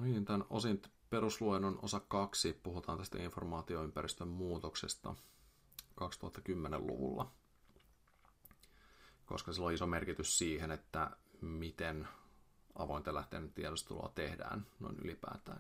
niin, tämän osin perusluennon osa 2 puhutaan tästä informaatioympäristön muutoksesta 2010-luvulla, koska sillä on iso merkitys siihen, että miten avointen lähteiden tiedostelua tehdään noin ylipäätään.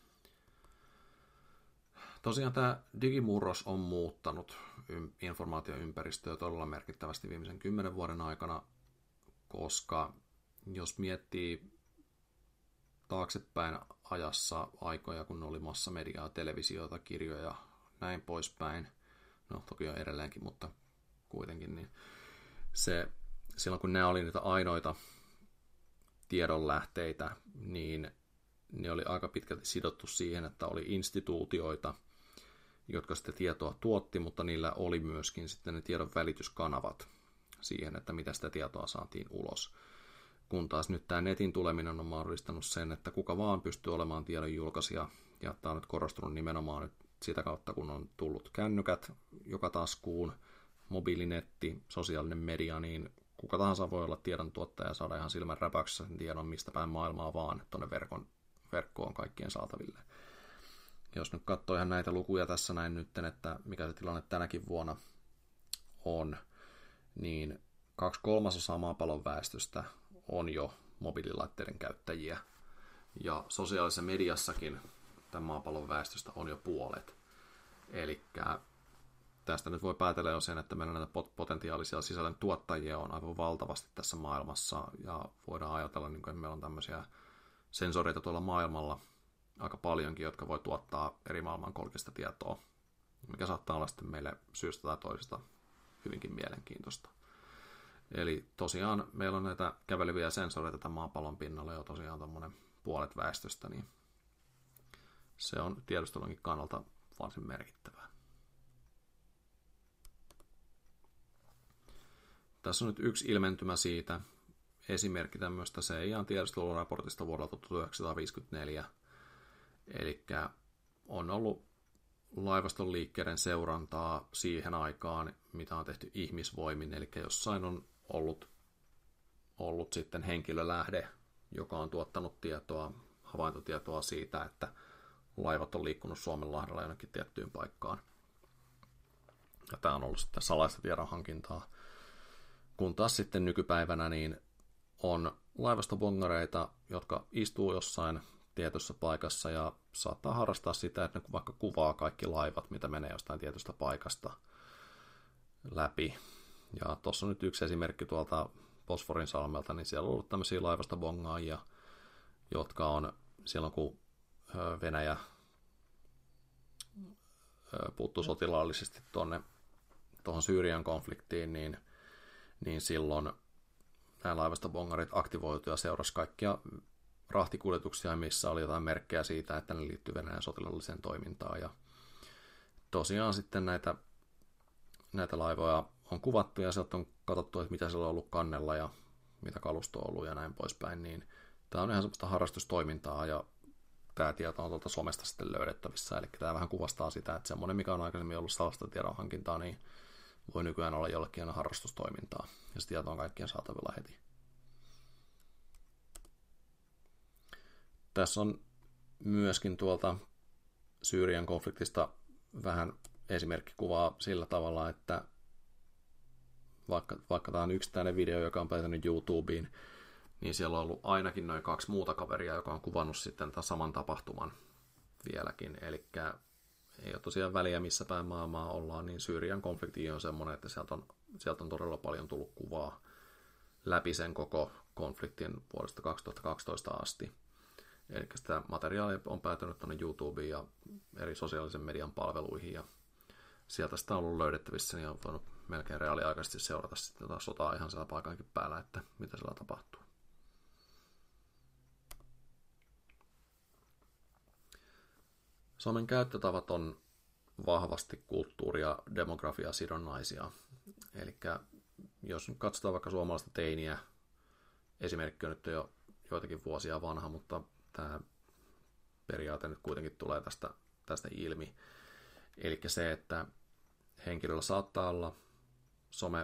Tosiaan tämä digimurros on muuttanut informaatioympäristöä todella merkittävästi viimeisen 10 vuoden aikana, koska jos miettii taaksepäin ajassa aikoja, kun oli massamediaa, televisiota, kirjoja, näin poispäin, no toki on edelleenkin, mutta kuitenkin, niin silloin kun nämä oli niitä ainoita tiedonlähteitä, niin ne oli aika pitkälti sidottu siihen, että oli instituutioita, jotka sitten tietoa tuotti, mutta niillä oli myöskin sitten ne tiedon välityskanavat siihen, että mitä sitä tietoa saatiin ulos. Kun taas nyt tämä netin tuleminen on mahdollistanut sen, että kuka vaan pystyy olemaan tiedon julkaisija, ja tämä on nyt korostunut nimenomaan nyt sitä kautta, kun on tullut kännykät joka taskuun, mobiilinetti, sosiaalinen media, niin kuka tahansa voi olla tiedon tuottaja ja saada ihan silmän räpäyksessä sen tiedon mistä päin maailmaa vaan tuonne verkkoon kaikkien saataville. Jos nyt katsoo ihan näitä lukuja tässä näin nyt, että mikä se tilanne tänäkin vuonna on, niin 2/3 maapallon väestöstä on jo mobiililaitteiden käyttäjiä. Ja sosiaalisessa mediassakin tämän maapallon väestöstä on jo puolet. Eli tästä nyt voi päätellä jo sen, että meillä näitä potentiaalisia sisällön tuottajia on aivan valtavasti tässä maailmassa. Ja voidaan ajatella, että meillä on tämmöisiä sensoreita tuolla maailmalla aika paljonkin, jotka voi tuottaa eri maailmankolkista tietoa, mikä saattaa olla sitten meille syystä tai toisesta hyvinkin mielenkiintoista. Eli tosiaan meillä on näitä käveleviä sensoreita tämän maapallon pinnalla jo tosiaan tuommoinen puolet väestöstä, niin se on tiedustelunkin kannalta varsin merkittävää. Tässä on nyt yksi ilmentymä siitä, esimerkki tämmöistä CIA:n tiedusteluraportista vuodelta 1954, eli on ollut laivaston liikkeiden seurantaa siihen aikaan, mitä on tehty ihmisvoimin, eli jossain on ollut sitten henkilölähde, joka on tuottanut havaintotietoa siitä, että laivat on liikkunut Suomenlahdella jonnekin tiettyyn paikkaan. Ja tämä on ollut sitten salaista tiedonhankintaa. Kun taas sitten nykypäivänä niin on laivastobongareita, jotka istuu jossain tietyssä paikassa ja saattaa harrastaa sitä, että ne vaikka kuvaa kaikki laivat, mitä menee jostain tietystä paikasta läpi. Ja tuossa on nyt yksi esimerkki tuolta Bosforin salmelta, niin siellä on ollut tämmöisiä laivastobongaajia, jotka on silloin, kun Venäjä puuttui sotilaallisesti tuohon Syyrian konfliktiin, niin silloin nämä laivastobongarit aktivoituivat ja seurasi kaikkia rahtikuljetuksia, missä oli jotain merkkejä siitä, että ne liittyy Venäjän sotilaalliseen toimintaan. Ja tosiaan sitten näitä laivoja on kuvattu ja sieltä on katsottu, että mitä siellä on ollut kannella ja mitä kalusto on ollut ja näin poispäin. Niin tämä on ihan semmoista harrastustoimintaa ja tämä tieto on tuolta somesta sitten löydettävissä. Eli tämä vähän kuvastaa sitä, että semmoinen, mikä on aikaisemmin ollut salaista tiedonhankintaa, niin voi nykyään olla jollekin aina harrastustoimintaa. Ja se tieto on kaikkien saatavilla heti. Tässä on myöskin tuolta Syyrian konfliktista vähän esimerkkikuvaa sillä tavalla, että vaikka tämä on yksittäinen video, joka on päätynyt YouTubeen, niin siellä on ollut ainakin noin 2 muuta kaveria, joka on kuvannut sitten tämän saman tapahtuman vieläkin. Eli ei ole tosiaan väliä, missä päin maailmaa ollaan, niin Syyrian konflikti on semmoinen, että sieltä on todella paljon tullut kuvaa läpi sen koko konfliktin vuodesta 2012 asti. Eli sitä materiaalia on päätynyt tuonne YouTubeen ja eri sosiaalisen median palveluihin, ja sieltä sitä on ollut löydettävissä, niin on voinut melkein reaaliaikaisesti seurata sitten tätä sotaa ihan siellä paikankin päällä, että mitä siellä tapahtuu. Somen käyttötavat on vahvasti kulttuuri- ja demografiasidonnaisia. Eli jos nyt katsotaan vaikka suomalaista teiniä, esimerkki on nyt jo joitakin vuosia vanha, mutta tämä periaate nyt kuitenkin tulee tästä ilmi. Eli se, että henkilöllä saattaa olla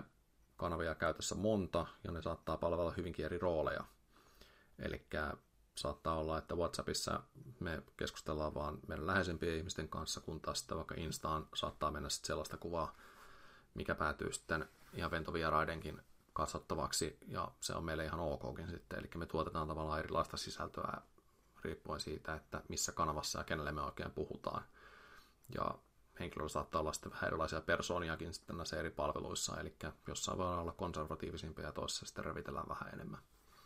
somekanavia käytössä monta, ja ne saattaa palvella hyvinkin eri rooleja. Eli saattaa olla, että WhatsAppissa me keskustellaan vaan meidän läheisempien ihmisten kanssa, kun taas sitten vaikka Instaan saattaa mennä sitten sellaista kuvaa, mikä päätyy sitten ihan ventovieraidenkin katsottavaksi, ja se on meille ihan okkin sitten. Eli me tuotetaan tavallaan erilaista sisältöä riippuen siitä, että missä kanavassa ja kenelle me oikein puhutaan. Ja henkilöillä saattaa olla sitten vähän erilaisia persooniakin sitten näissä eri palveluissa, eli jossain voi olla konservatiivisimpia ja toisessa sitten revitellään vähän enemmän.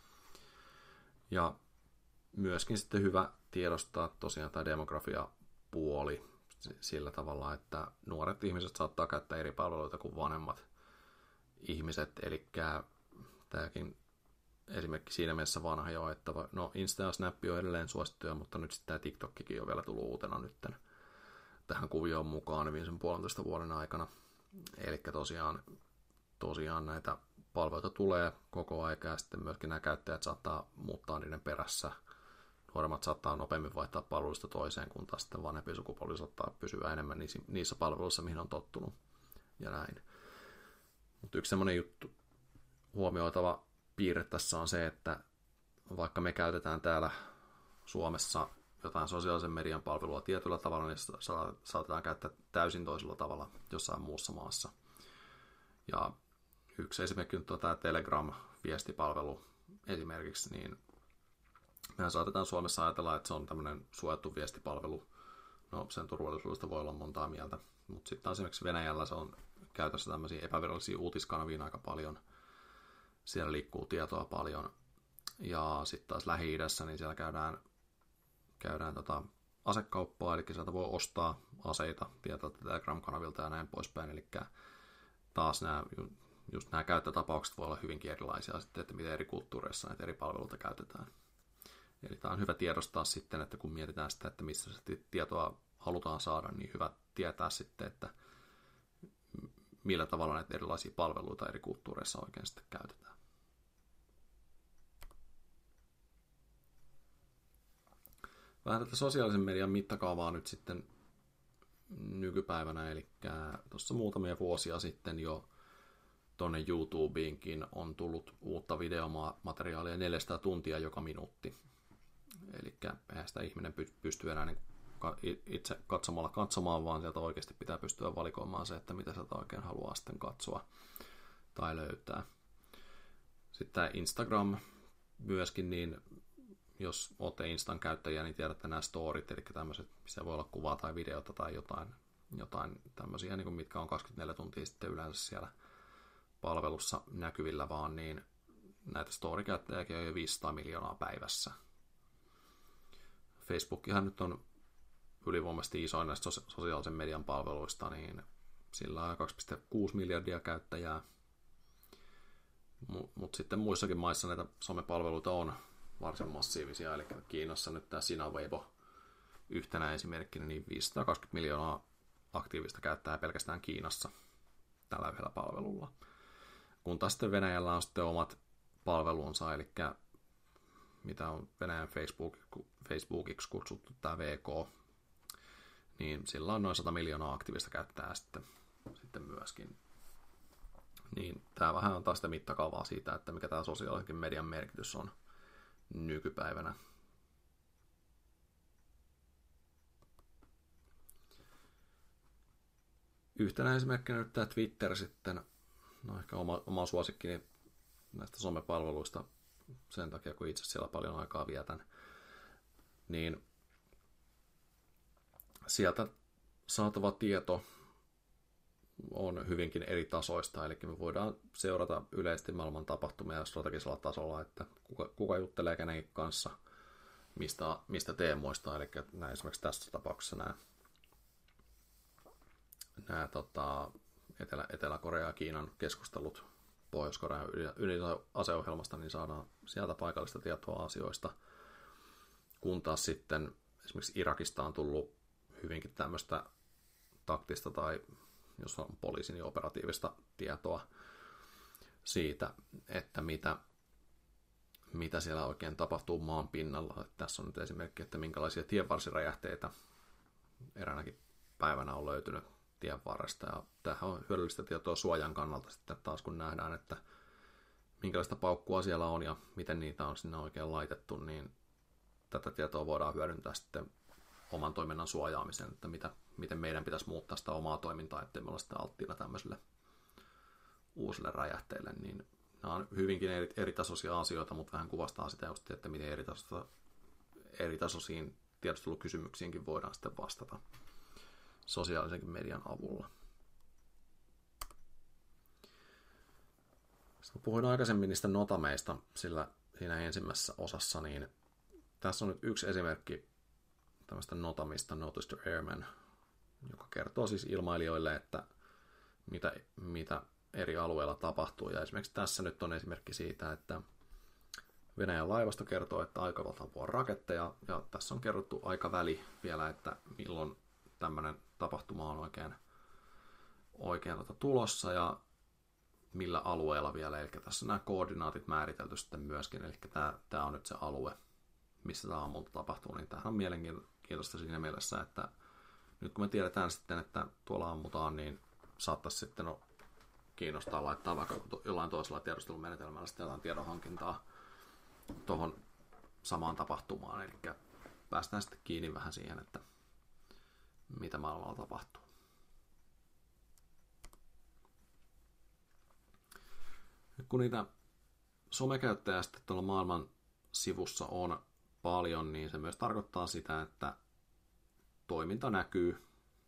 Ja myöskin sitten hyvä tiedostaa tosiaan tämä demografia-puoli sillä tavalla, että nuoret ihmiset saattaa käyttää eri palveluita kuin vanhemmat ihmiset, eli tämäkin esimerkiksi siinä mielessä vanha jo, että no Insta ja Snap on edelleen suosittuja, mutta nyt sitten tämä TikTokkikin on vielä tullut uutena nytten tähän kuvioon mukaan viimeisen 1,5 vuoden aikana. Eli tosiaan näitä palveluita tulee koko aika ja sitten myöskin nämä käyttäjät saattaa muuttaa niiden perässä. Nuoremmat saattaa nopeammin vaihtaa palveluista toiseen, kun taas sitten vanhempi sukupolvi saattaa pysyä enemmän niissä palveluissa, mihin on tottunut ja näin. Mutta yksi semmoinen juttu huomioitava piirre tässä on se, että vaikka me käytetään täällä Suomessa jotain sosiaalisen median palvelua tietyllä tavalla, niin saatetaan käyttää täysin toisella tavalla jossain muussa maassa. Ja yksi esimerkki nyt on tämä Telegram-viestipalvelu esimerkiksi, niin mehän saatetaan Suomessa ajatella, että se on tämmöinen suojattu viestipalvelu. No sen turvallisuudesta voi olla montaa mieltä, mutta sitten esimerkiksi Venäjällä se on käytössä tämmöisiä epävirallisia uutiskanavia aika paljon. Siellä liikkuu tietoa paljon. Ja sitten taas Lähi-idässä, niin siellä käydään asekauppaa, eli sieltä voi ostaa aseita tietyiltä Telegram-kanavilta ja näin poispäin. Eli taas nämä käyttötapaukset voi olla hyvinkin erilaisia sitten, että miten eri kulttuureissa näitä eri palveluita käytetään. Eli tämä on hyvä tiedostaa sitten, että kun mietitään sitä, että missä se tietoa halutaan saada, niin hyvä tietää sitten, että millä tavalla näitä erilaisia palveluita eri kulttuureissa oikein sitten käytetään. Vähän tätä sosiaalisen median mittakaavaa nyt sitten nykypäivänä, eli tuossa muutamia vuosia sitten jo tuonne YouTubeenkin on tullut uutta videomateriaalia 400 tuntia joka minuutti. Eli eihän sitä ihminen pysty enää itse katsomalla katsomaan, vaan sieltä oikeasti pitää pystyä valikoimaan se, että mitä sieltä oikein haluaa sitten katsoa tai löytää. Sitten tämä Instagram myöskin, niin jos olette Instan käyttäjiä, niin tiedätte nämä storit, eli tämmöiset, missä voi olla kuvaa tai videota tai jotain tämmöisiä, niin kuin mitkä on 24 tuntia sitten yleensä siellä palvelussa näkyvillä vaan, niin näitä story-käyttäjiäkin on jo 500 miljoonaa päivässä. Facebookihan nyt on ylivoimaisesti isoin näistä sosiaalisen median palveluista, niin sillä on 2,6 miljardia käyttäjää. Mutta sitten muissakin maissa näitä somepalveluita on varsin massiivisia, eli Kiinassa nyt tämä Sina Weibo yhtenä esimerkkinä, niin 520 miljoonaa aktiivista käyttäjää pelkästään Kiinassa tällä yhdellä palvelulla. Kun taas sitten Venäjällä on sitten omat palvelunsa, eli mitä on Venäjän Facebookiksi kutsuttu tämä VK, niin sillä on noin 100 miljoonaa aktiivista käyttäjää sitten myöskin. Niin tämä vähän on taas sitä mittakaavaa siitä, että mikä tämä sosiaalisen median merkitys on nykypäivänä. Yhtenä esimerkkinä nyt tämä Twitter sitten, no ehkä oma suosikkini näistä somepalveluista sen takia, kun itse siellä paljon aikaa vietän, niin sieltä saatava tieto on hyvinkin eri tasoista, eli me voidaan seurata yleisesti maailman tapahtumia strategisella tasolla, että kuka juttelee kenenkin kanssa, mistä teemoista, eli näin esimerkiksi tässä tapauksessa nämä Etelä-Korea ja Kiinan keskustelut Pohjois-Korean ydinaseohjelmasta, niin saadaan sieltä paikallista tietoa asioista, kun taas sitten esimerkiksi Irakista on tullut hyvinkin tämmöistä taktista tai jos on poliisin niin operatiivista tietoa siitä, että mitä siellä oikein tapahtuu maan pinnalla. Tässä on nyt esimerkki, että minkälaisia tienvarsiräjähteitä eräänäkin päivänä on löytynyt tien varresta. Ja tämähän on hyödyllistä tietoa suojan kannalta sitten taas, kun nähdään, että minkälaista paukkua siellä on ja miten niitä on sinne oikein laitettu, niin tätä tietoa voidaan hyödyntää sitten oman toiminnan suojaamiseen, että miten meidän pitäisi muuttaa sitä omaa toimintaa, ettei me olla sitten alttiina tämmöisille uusille räjähteille, niin nämä on hyvinkin eritasoisia asioita, mutta vähän kuvastaa sitä just, että miten eritasoisiin tiedustelukysymyksiinkin voidaan sitten vastata sosiaalisenkin median avulla. Sitten puhuin aikaisemmin niistä notameista, sillä siinä ensimmäisessä osassa, niin tässä on nyt yksi esimerkki tämmöistä notamista, Notice to Airmen, joka kertoo siis ilmailijoille, että mitä eri alueilla tapahtuu. Ja esimerkiksi tässä nyt on esimerkki siitä, että Venäjän laivasto kertoo, että aikovat ampua raketteja, ja tässä on kerrottu aikaväli vielä, että milloin tämmöinen tapahtuma on oikein tulossa, ja millä alueella vielä. Eli tässä on nämä koordinaatit määritelty sitten myöskin, eli tämä on nyt se alue, missä tämä ammunta tapahtuu, niin tämähän on mielenkiintoista siinä mielessä, että nyt kun me tiedetään sitten, että tuolla ammutaan, niin saattaisi sitten kiinnostaa laittaa vaikka jollain toisella tiedustelumenetelmällä sitten jotain tiedonhankintaa tuohon samaan tapahtumaan, eli päästään sitten kiinni vähän siihen, että mitä maailmalla tapahtuu. Kun niitä somekäyttäjiä sitten tuolla maailman sivussa on paljon, niin se myös tarkoittaa sitä, että toiminta näkyy.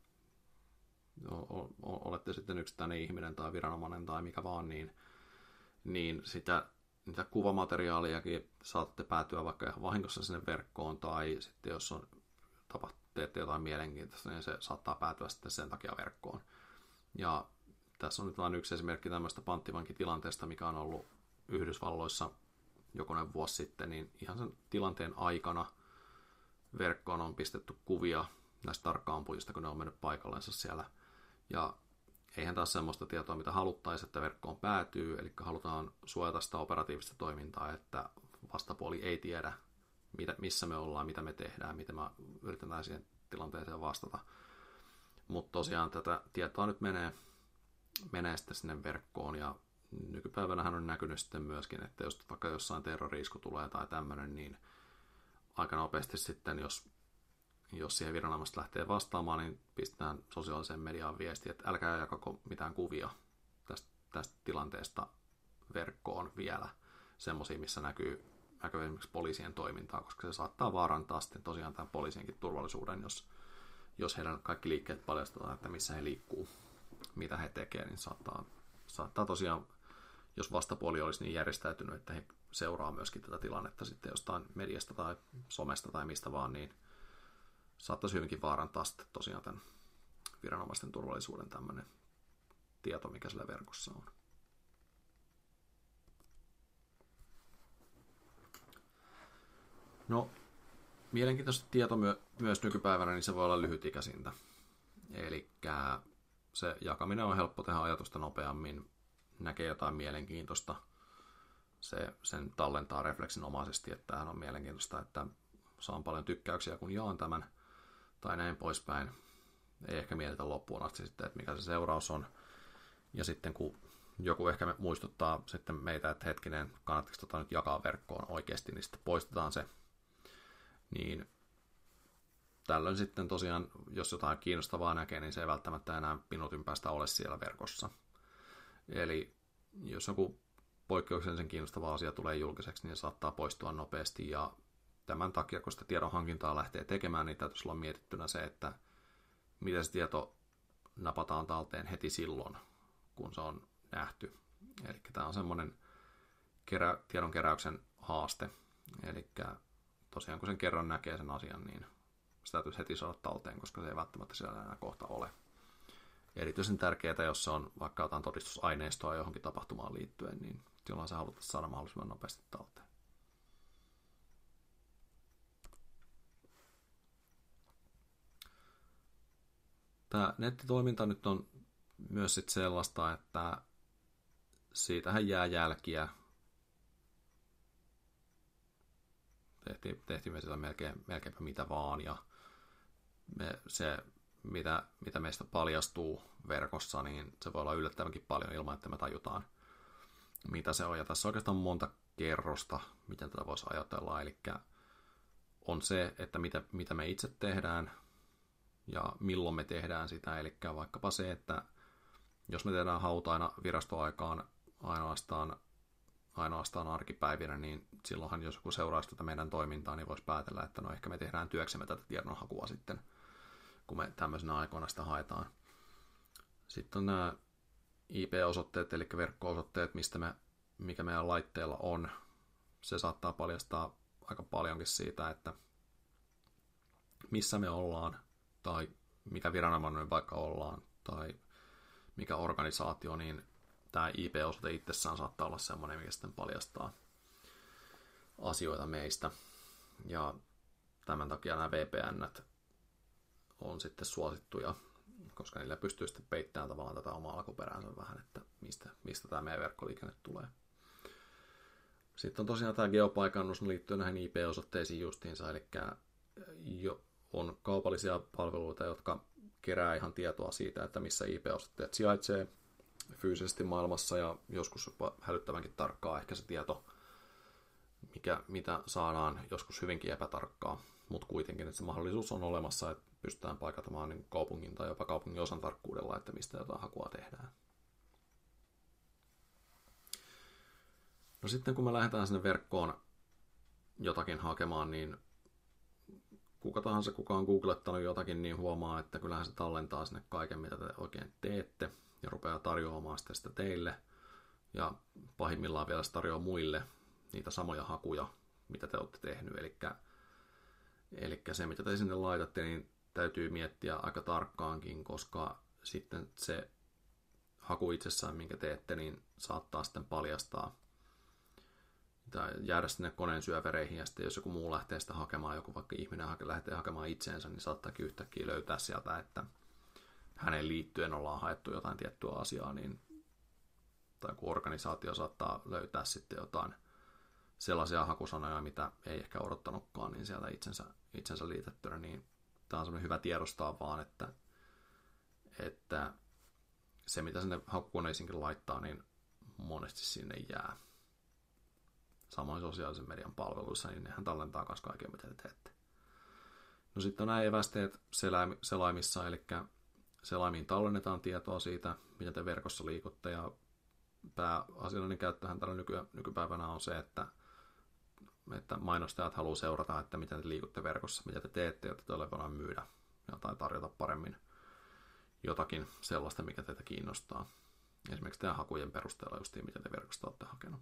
Olette sitten yksittäinen ihminen tai viranomainen tai mikä vaan, niin niitä kuvamateriaaliakin saatatte päätyä vaikka ihan vahingossa sinne verkkoon, tai sitten jos teette jotain mielenkiintoista, niin se saattaa päätyä sitten sen takia verkkoon. Ja tässä on nyt vain yksi esimerkki tämmöistä panttivankitilanteesta, mikä on ollut Yhdysvalloissa jokunen vuosi sitten, niin ihan sen tilanteen aikana verkkoon on pistetty kuvia näistä tarkka-ampujista, kun ne on mennyt paikallensa siellä. Ja eihän taas semmoista tietoa, mitä haluttaisiin, että verkkoon päätyy, eli halutaan suojata sitä operatiivista toimintaa, että vastapuoli ei tiedä, missä me ollaan, mitä me tehdään, miten me yritetään siihen tilanteeseen vastata. Mutta tosiaan tätä tietoa nyt menee sitten sinne verkkoon, ja nykypäivänähän on näkynyt sitten myöskin, että jos vaikka jossain terrori-isku tulee tai tämmöinen, niin aika nopeasti sitten, jos siihen viranomaiset lähtee vastaamaan, niin pistetään sosiaaliseen mediaan viesti, että älkää jakako mitään kuvia tästä tilanteesta verkkoon vielä, semmoisia, missä näkyy esimerkiksi poliisien toimintaa, koska se saattaa vaarantaa sitten tosiaan tämän poliisienkin turvallisuuden, jos heidän kaikki liikkeet paljastetaan, että missä he liikkuu, mitä he tekevät, niin saattaa tosiaan, jos vastapuoli olisi niin järjestäytynyt, että he seuraa myöskin tätä tilannetta sitten jostain mediasta tai somesta tai mistä vaan, niin saattaisi hyvinkin vaarantaa sitten tosiaan tämän viranomaisten turvallisuuden tämmöinen tieto, mikä sillä verkossa on. No, mielenkiintoista tieto myös nykypäivänä, niin se voi olla lyhytikäisintä. Eli se jakaminen on helppo tehdä ajatusta nopeammin, näkee jotain mielenkiintoista, sen tallentaa refleksinomaisesti, että tämähän on mielenkiintoista, että saan paljon tykkäyksiä, kun jaan tämän, tai näin poispäin. Ei ehkä mietitä loppuun asti sitten, että mikä se seuraus on. Ja sitten kun joku ehkä muistuttaa sitten meitä, että hetkinen, kannattiko nyt jakaa verkkoon oikeasti, niin sitten poistetaan se. Niin tällöin sitten tosiaan, jos jotain kiinnostavaa näkee, niin se ei välttämättä enää minuutin päästä ole siellä verkossa. Eli jos joku poikkeuksellisen kiinnostava asia tulee julkiseksi, niin se saattaa poistua nopeasti. Ja tämän takia, kun sitä tiedonhankintaa lähtee tekemään, niin täytyisi olla mietittynä se, että miten se tieto napataan talteen heti silloin, kun se on nähty. Eli tämä on semmoinen tiedonkeräyksen haaste. Eli tosiaan kun sen kerran näkee sen asian, niin sitä täytyisi heti saada talteen, koska se ei välttämättä siellä enää kohta ole. Erityisen tärkeää, jos se on vaikka jotain todistusaineistoa johonkin tapahtumaan liittyen, niin silloin se halutaan saada mahdollisimman nopeasti talteen. Tämä nettitoiminta nyt on myös sit sellaista, että siitähän jää jälkiä. Tehtiin me sitä melkeinpä mitä vaan, ja se, mitä meistä paljastuu verkossa, niin se voi olla yllättävänkin paljon ilman, että me tajutaan, mitä se on. Ja tässä on oikeastaan monta kerrosta, miten tätä voisi ajatella. Eli on se, että mitä me itse tehdään ja milloin me tehdään sitä. Eli vaikkapa se, että jos me tehdään hautaina virastoaikaan ainoastaan arkipäivinä, niin silloinhan jos joku seuraisi tätä meidän toimintaa, niin voisi päätellä, että no ehkä me tehdään työksemme tätä tiedonhakua sitten, kun me tämmöisenä aikoina sitä haetaan. Sitten on nämä IP-osoitteet, eli verkko-osoitteet, mikä meidän laitteella on. Se saattaa paljastaa aika paljonkin siitä, että missä me ollaan, tai mikä viranomainen vaikka ollaan, tai mikä organisaatio, niin tämä IP-osoite itsessään saattaa olla semmoinen, mikä sitten paljastaa asioita meistä. Ja tämän takia nämä VPN:t on sitten suosittuja, koska niillä pystyy sitten peittämään tavallaan tätä omaa alkuperäänsä vähän, että mistä tämä meidän verkkoliikenne tulee. Sitten on tosiaan tämä geopaikannus liittyen näihin IP-osoitteisiin justiinsa, eli on kaupallisia palveluita, jotka kerää ihan tietoa siitä, että missä IP-osoitteet sijaitsee fyysisesti maailmassa, ja joskus jopa hälyttävänkin tarkkaa ehkä se tieto, mitä saadaan joskus hyvinkin epätarkkaa, mutta kuitenkin, että se mahdollisuus on olemassa, että pystytään paikatamaan niin kaupungin tai jopa kaupungin osan tarkkuudella, että mistä jotain hakua tehdään. No sitten kun me lähdetään sinne verkkoon jotakin hakemaan, niin kuka tahansa, kuka on googlettanut jotakin, niin huomaa, että kyllähän se tallentaa sinne kaiken, mitä te oikein teette, ja rupeaa tarjoamaan sitä teille, ja pahimmillaan vielä se tarjoaa muille niitä samoja hakuja, mitä te olette tehnyt. Eli se, mitä te sinne laitatte, niin täytyy miettiä aika tarkkaankin, koska sitten se haku itsessään, minkä teette, niin saattaa sitten paljastaa tai jäädä sinne koneen syövereihin, ja sitten jos joku muu lähtee sitä hakemaan, joku vaikka ihminen lähtee hakemaan itseensä, niin saattaakin yhtäkkiä löytää sieltä, että hänen liittyen ollaan haettu jotain tiettyä asiaa, niin, tai kun organisaatio saattaa löytää sitten jotain sellaisia hakusanoja, mitä ei ehkä odottanutkaan, niin sieltä itsensä liitettynä, niin tämä on semmoinen hyvä tiedostaa vaan, että se, mitä sinne hakukoneisiinkin laittaa, niin monesti sinne jää. Samoin sosiaalisen median palveluissa, niin nehän tallentaa myös kaiken, mitä te teette. No sitten on nämä evästeet selaimissa, eli selaimiin tallennetaan tietoa siitä, mitä te verkossa liikutte, ja pääasiallinen käyttöhän tällä nykypäivänä on se, että mainostajat haluaa seurata, että miten te liikutte verkossa, mitä te teette, jotta teille voidaan myydä tai tarjota paremmin jotakin sellaista, mikä teitä kiinnostaa. Esimerkiksi teidän hakujen perusteella justiin, mitä te verkosta olette hakenut.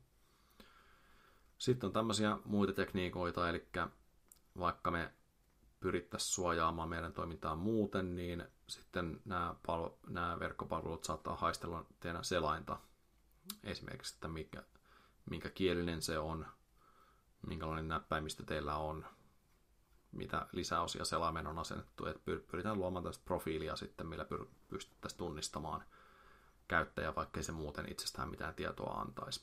Sitten on tämmöisiä muita tekniikoita, eli vaikka me pyrittäisiin suojaamaan meidän toimintaa muuten, niin sitten nämä verkkopalvelut saattaa haistella teidän selainta. Esimerkiksi, että minkä kielinen se on, minkälainen näppäimistö teillä on, mitä lisäosia selaimen on asennettu. Että pyritään luomaan tästä profiilia sitten, millä pystyttäisiin tunnistamaan käyttäjä, vaikkei se muuten itsestään mitään tietoa antaisi.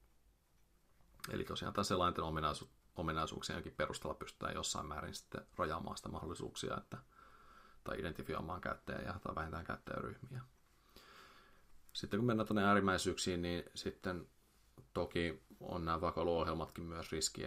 Eli tosiaan tämä selainten ominaisuuksienkin perusteella pystytään jossain määrin sitten rajaamaan sitä mahdollisuuksia, tai identifioimaan käyttäjiä tai vähintään käyttäjäryhmiä. Sitten kun mennään tuonne äärimmäisyyksiin, niin sitten toki on nämä vakoiluohjelmatkin myös riski,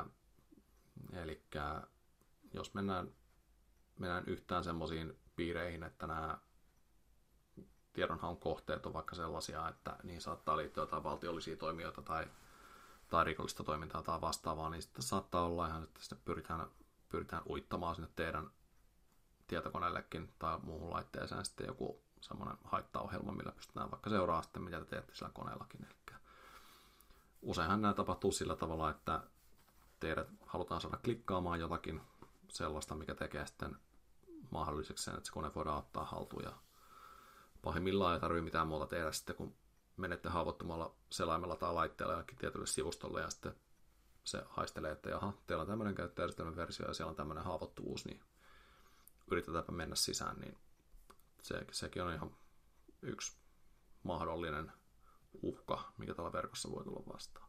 eli jos mennään yhtään semmoisiin piireihin, että nämä tiedonhaun kohteet on vaikka sellaisia, että niihin saattaa liittyä jotain valtiollisia toimijoita tai rikollista toimintaa tai vastaavaa, niin sitten saattaa olla ihan, että sitten pyritään uittamaan sinne teidän tietokoneellekin tai muuhun laitteeseen sitten joku semmoinen haittaohjelma, millä pystytään vaikka seuraamaan sitten, mitä te teette sillä koneellakin. Eli useinhan nämä tapahtuu sillä tavalla, että teidät halutaan saada klikkaamaan jotakin sellaista, mikä tekee sitten mahdolliseksi sen, että se kone voidaan ottaa haltuun, ja pahimmillaan ei tarvitse mitään muuta tehdä sitten, kun menette haavoittumalla selaimella tai laitteella jollekin tietylle sivustolle, ja sitten se haistelee, että jaha, teillä on tämmöinen käyttäjärjestelmän versio ja siellä on tämmöinen haavoittuvuus, niin yritetäänpä mennä sisään, niin sekin on ihan yksi mahdollinen uhka, mikä tällä verkossa voi tulla vastaan.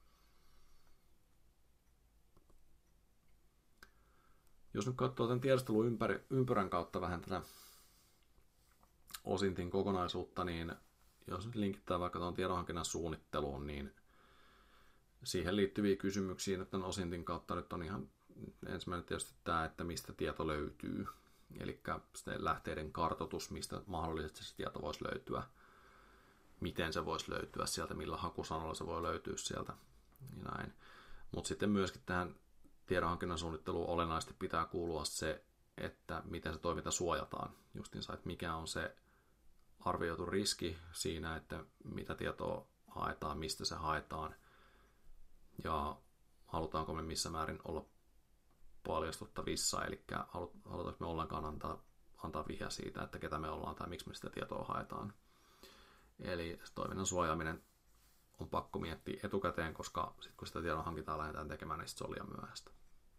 Jos nyt katsoo tämän tiedusteluympyrän kautta vähän tätä OSINTin kokonaisuutta, niin jos nyt linkittää vaikka tuon tiedonhankinnan suunnitteluun, niin siihen liittyviä kysymyksiä tämän OSINTin kautta nyt on ihan ensimmäinen tietysti tämä, että mistä tieto löytyy. Eli lähteiden kartoitus, mistä mahdollisesti se tieto voisi löytyä. Miten se voisi löytyä sieltä, millä hakusanalla se voi löytyä sieltä. Näin. Mutta sitten myöskin tähän tiedonhankinnan suunnitteluun olennaisesti pitää kuulua se, että miten se toiminta suojataan. Justiinsa, että mikä on se arvioitu riski siinä, että mitä tietoa haetaan, mistä se haetaan ja halutaanko me missä määrin olla paljastuttavissa, eli halutaanko me ollenkaan antaa vihja siitä, että ketä me ollaan tai miksi me sitä tietoa haetaan. Eli toiminnan suojaaminen on pakko miettiä etukäteen, koska sitten kun sitä tiedonhankintaa lähdetään tekemään, niin se on liian myöhäistä.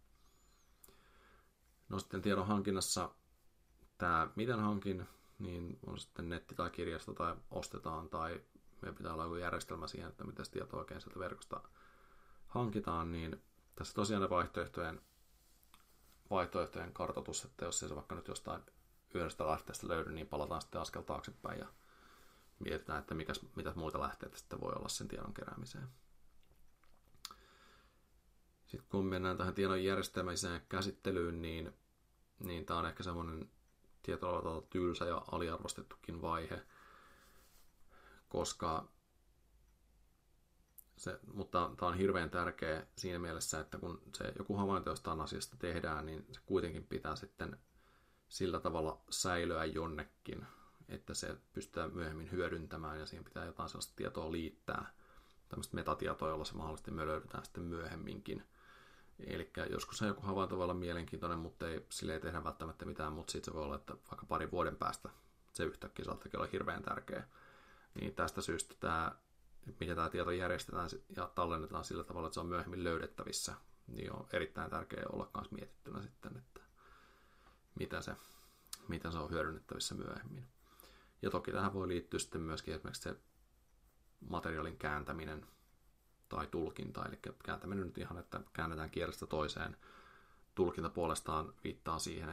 No sitten tiedonhankinnassa tämä miten hankin, niin on sitten netti tai kirjasto tai ostetaan tai meidän pitää olla joku järjestelmä siihen, että miten tietoa oikein sieltä verkosta hankitaan, niin tässä tosiaan ne vaihtoehtojen kartoitus, että jos ei se vaikka nyt jostain yhdestä lähteestä löydy, niin palataan sitten askel taaksepäin ja mietitään, että mitä muita lähteitä sitten voi olla sen tiedon keräämiseen. Sitten kun mennään tähän tiedon järjestelmäiseen käsittelyyn, niin tämä on ehkä semmoinen tietyllä tavalla tylsä ja aliarvostettukin vaihe, mutta tämä on hirveän tärkeä siinä mielessä, että kun se joku havainto jostain asiasta tehdään, niin se kuitenkin pitää sitten sillä tavalla säilyä jonnekin, että se pystytään myöhemmin hyödyntämään ja siihen pitää jotain sellaista tietoa liittää, tämmöistä metatietoa, jolla se mahdollisesti me löydetään sitten myöhemminkin. Eli joskus joku havainto voi olla mielenkiintoinen, mutta sille ei tehdä välttämättä mitään, mutta sitten se voi olla, että vaikka parin vuoden päästä se yhtäkkiä saattaa olla hirveän tärkeä. Niin tästä syystä miten tämä tieto järjestetään ja tallennetaan sillä tavalla, että se on myöhemmin löydettävissä, niin on erittäin tärkeää olla myös mietittynä sitten, että miten se on hyödynnettävissä myöhemmin. Ja toki tähän voi liittyä sitten myöskin esimerkiksi se materiaalin kääntäminen tai tulkinta, eli kääntäminen nyt ihan, että käännetään kielestä toiseen. Tulkinta puolestaan viittaa siihen,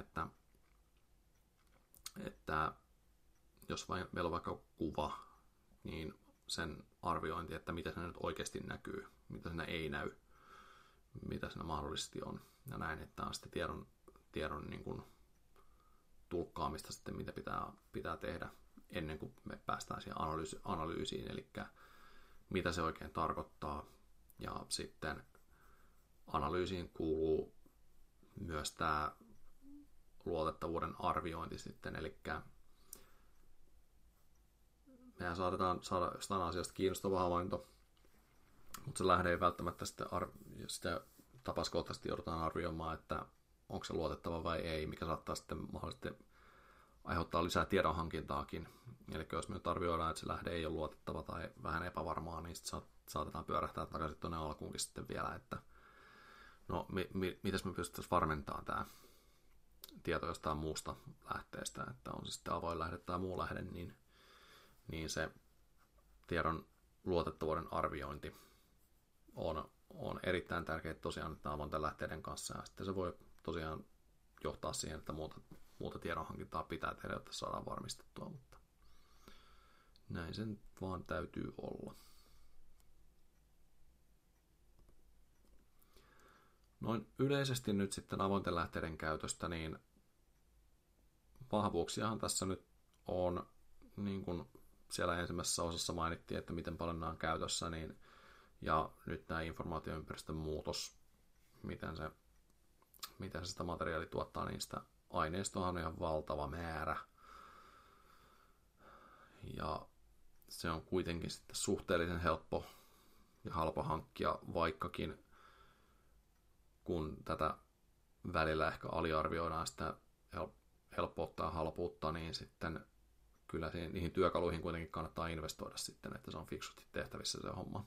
että jos meillä on vaikka kuva, niin sen arviointi, että mitä se nyt oikeasti näkyy, mitä siinä ei näy, mitä siinä mahdollisesti on. Ja näin, että on sitten tiedon niin kuin tulkkaamista sitten, mitä pitää tehdä ennen kuin me päästään siihen analyysiin, eli mitä se oikein tarkoittaa. Ja sitten analyysiin kuuluu myös tämä luotettavuuden arviointi sitten, eli mehän saatetaan saada jostain asiasta kiinnostava havainto, mutta se lähde ei välttämättä sitä tapauskohtaisesti joudutaan arvioimaan, että onko se luotettava vai ei, mikä saattaa sitten mahdollisesti aiheuttaa lisää tiedonhankintaakin. Eli jos me nyt arvioidaan, että se lähde ei ole luotettava tai vähän epävarmaa, niin sitten saatetaan pyörähtää takaisin tuonne alkuunkin sitten vielä, että no mitäs me pystyttäisiin varmentamaan tämä tieto jostain muusta lähteestä, että on se sitten avoin lähde tai muu lähde, niin se tiedon luotettavuuden arviointi on erittäin tärkeää tosiaan avointen lähteiden kanssa, ja sitten se voi tosiaan johtaa siihen, että muuta tiedonhankintaa pitää tehdä, jotta saadaan varmistettua, mutta näin sen vaan täytyy olla. Noin yleisesti nyt sitten avointen lähteiden käytöstä, niin vahvuuksiahan tässä nyt on, niin kuin siellä ensimmäisessä osassa mainittiin, että miten paljon nämä on käytössä, niin, ja nyt tämä informaatioympäristön muutos, miten se sitä materiaalia tuottaa, niin sitä aineistoa on ihan valtava määrä. Ja se on kuitenkin sitten suhteellisen helppo ja halpa hankkia, vaikkakin kun tätä välillä ehkä aliarvioidaan sitä helppoutta ja halpuutta, niin sitten kyllä niihin työkaluihin kuitenkin kannattaa investoida sitten, että se on fiksusti tehtävissä se homma.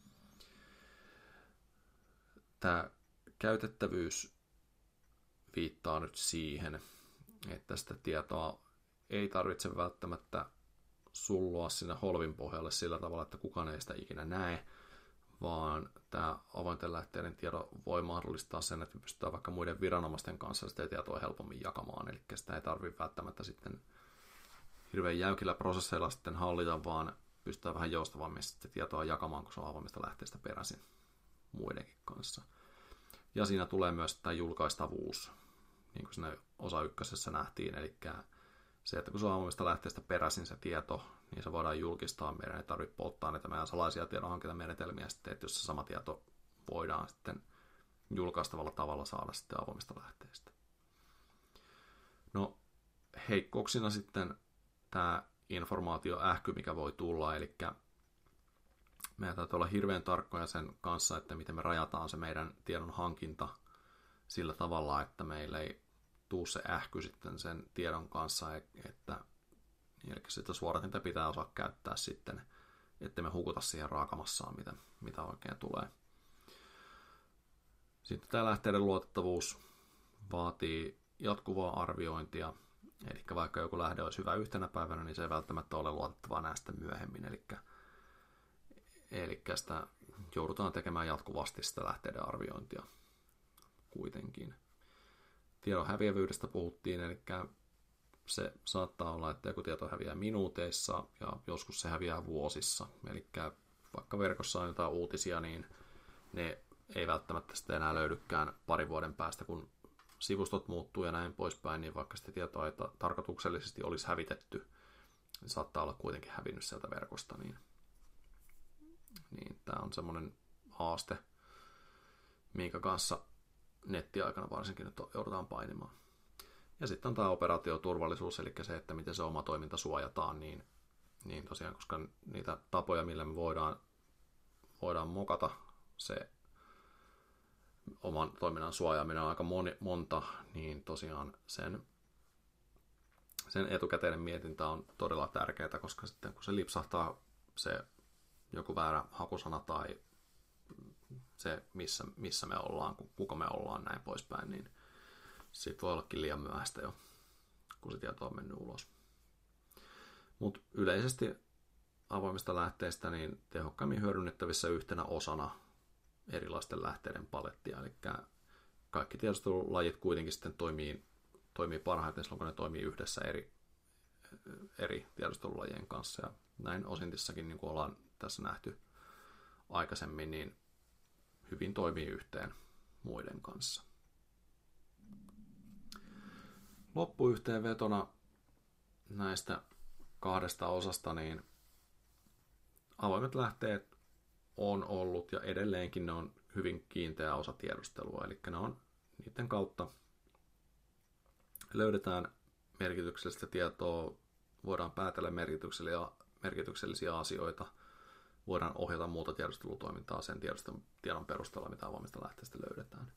Tämä käytettävyys viittaa nyt siihen, että sitä tietoa ei tarvitse välttämättä sulloa sinne holvin pohjalle sillä tavalla, että kukaan ei sitä ikinä näe, vaan tämä avointen lähteiden tieto voi mahdollistaa sen, että me pystytään vaikka muiden viranomaisten kanssa sitä tietoa helpommin jakamaan, eli sitä ei tarvitse välttämättä sitten hirveän jäykillä prosesseilla sitten hallita, vaan pystytään vähän joustavammin sitä tietoa jakamaan, kun se on avoimesta lähteestä peräisin muidenkin kanssa. Ja siinä tulee myös tämä julkaistavuus, niin kuin siinä osa ykkösessä nähtiin, eli se, että kun se on avoimesta lähteestä peräisin se tieto, niin se voidaan julkistaa, meidän ei tarvitse polttaa näitä meidän salaisia tiedonhankintamenetelmiä sitten, että jos se sama tieto voidaan sitten julkaistavalla tavalla saada sitten avoimesta lähteestä. No, heikkouksina sitten tämä informaatioähky, mikä voi tulla, eli meidän täytyy olla hirveän tarkkoja sen kanssa, että miten me rajataan se meidän tiedon hankinta sillä tavalla, että meillä ei tuu se ähky sitten sen tiedon kanssa, että eli sitä suoratinta pitää osaa käyttää sitten, että me hukuta siihen raakamassaan, mitä oikein tulee. Sitten tämä lähteiden luotettavuus vaatii jatkuvaa arviointia, eli vaikka joku lähde olisi hyvä yhtenä päivänä, niin se ei välttämättä ole luotettavaa näistä myöhemmin, eli sitä joudutaan tekemään jatkuvasti sitä lähteiden arviointia kuitenkin. Tiedon häviävyydestä puhuttiin, eli se saattaa olla, että joku tieto häviää minuuteissa ja joskus se häviää vuosissa. Eli vaikka verkossa on jotain uutisia, niin ne ei välttämättä sitten enää löydykään parin vuoden päästä, kun sivustot muuttuu ja näin poispäin, niin vaikka sitä tietoa ei tarkoituksellisesti olisi hävitetty, niin saattaa olla kuitenkin hävinnyt sieltä verkosta. Niin tämä on semmoinen haaste, minkä kanssa nettiaikana varsinkin nyt joudutaan painimaan. Ja sitten on tämä operaatioturvallisuus, eli se, että miten se oma toiminta suojataan, niin tosiaan, koska niitä tapoja, millä me voidaan mokata se oman toiminnan suojaaminen on aika monta, niin tosiaan sen etukäteinen mietintä on todella tärkeää, koska sitten kun se lipsahtaa se joku väärä hakusana tai se, missä me ollaan, kuka me ollaan, näin poispäin, niin siitä voi ollakin liian myöhäistä jo, kun se tieto on mennyt ulos. Mutta yleisesti avoimista lähteistä niin tehokkaimmin hyödynnettävissä yhtenä osana erilaisten lähteiden palettia, eli kaikki tiedustelulajit kuitenkin sitten toimii parhaiten silloin, kun ne toimii yhdessä eri tiedustelulajien kanssa, ja näin Osintissakin, niin kuin ollaan tässä nähty aikaisemmin, niin hyvin toimii yhteen muiden kanssa. Loppuyhteenvetona näistä kahdesta osasta, niin avoimet lähteet on ollut ja edelleenkin ne on hyvin kiinteä osa tiedustelua, eli niiden kautta löydetään merkityksellistä tietoa, voidaan päätellä merkityksellisiä asioita, voidaan ohjata muuta tiedustelutoimintaa sen tiedon perusteella, mitä avoimista lähteistä löydetään.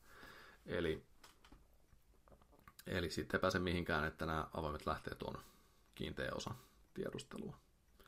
Eli sitten ei pääse mihinkään, että nämä avoimet lähteet on kiinteä osa tiedustelua.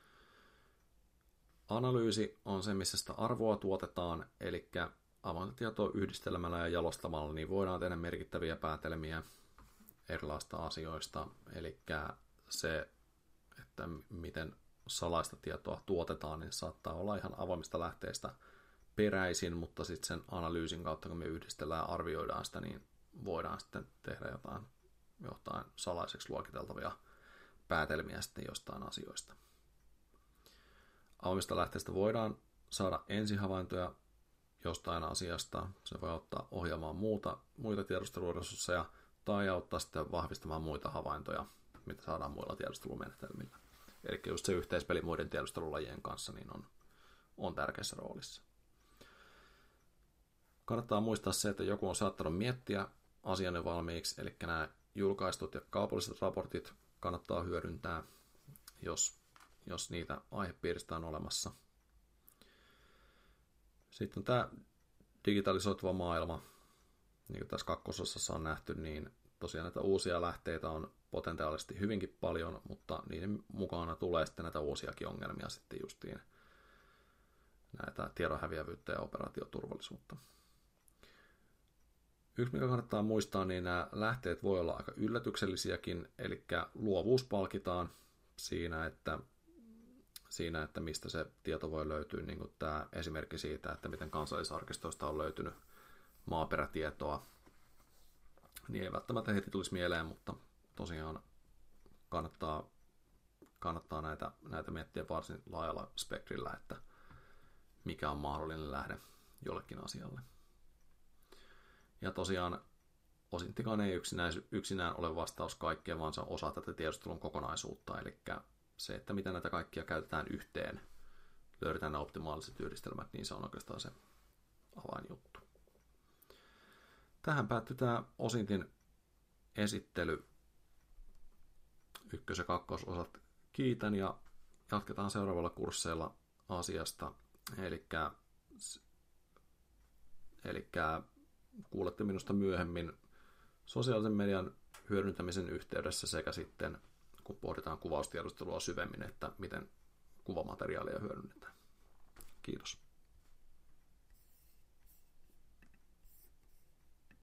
Analyysi on se, missä sitä arvoa tuotetaan, eli avointa tietoa yhdistelemällä ja jalostamalla niin voidaan tehdä merkittäviä päätelmiä erilaisista asioista, eli se, että miten salaista tietoa tuotetaan, niin saattaa olla ihan avoimista lähteistä peräisin, mutta sitten sen analyysin kautta, kun me yhdistellään ja arvioidaan sitä, niin voidaan sitten tehdä jotain salaiseksi luokiteltavia päätelmiä sitten jostain asioista. Avoimista lähteistä voidaan saada ensihavaintoja jostain asiasta. Se voi auttaa ohjaamaan muita tiedusteluresursseja tai auttaa sitten vahvistamaan muita havaintoja, mitä saadaan muilla tiedustelumenetelmillä. Eli just se yhteispeli muiden tiedustelulajien kanssa niin on tärkeässä roolissa. Kannattaa muistaa se, että joku on saattanut miettiä asian jo valmiiksi, eli nämä julkaistut ja kaupalliset raportit kannattaa hyödyntää, jos niitä aihepiiristä on olemassa. Sitten on tämä digitalisoituva maailma, niin kuin tässä kakkososassa on nähty, niin tosiaan näitä uusia lähteitä on potentiaalisesti hyvinkin paljon, mutta niiden mukana tulee sitten näitä uusiakin ongelmia sitten justiin näitä tiedon häviävyyttä ja operaatioturvallisuutta. Yksi, mikä kannattaa muistaa, niin nämä lähteet voi olla aika yllätyksellisiäkin, eli luovuus palkitaan siinä, että mistä se tieto voi löytyä, niin kuin tämä esimerkki siitä, että miten kansallisarkistoista on löytynyt maaperätietoa, niin ei välttämättä heti tulisi mieleen, mutta tosiaan kannattaa näitä miettiä varsin laajalla spektrillä, että mikä on mahdollinen lähde jollekin asialle. Ja tosiaan OSINTtikaan ei yksinään ole vastaus kaikkeen, vaan se on osa tätä tiedustelun kokonaisuutta, eli se, että miten näitä kaikkia käytetään yhteen, löydetään nämä optimaaliset yhdistelmät, niin se on oikeastaan se avainjuttu. Tähän päättyy tämä OSINTin esittely. 1- ja 2-osat kiitän ja jatketaan seuraavalla kursseilla asiasta. Eli kuulette minusta myöhemmin sosiaalisen median hyödyntämisen yhteydessä sekä sitten, kun pohditaan kuvaustiedustelua syvemmin, että miten kuvamateriaalia hyödynnetään. Kiitos.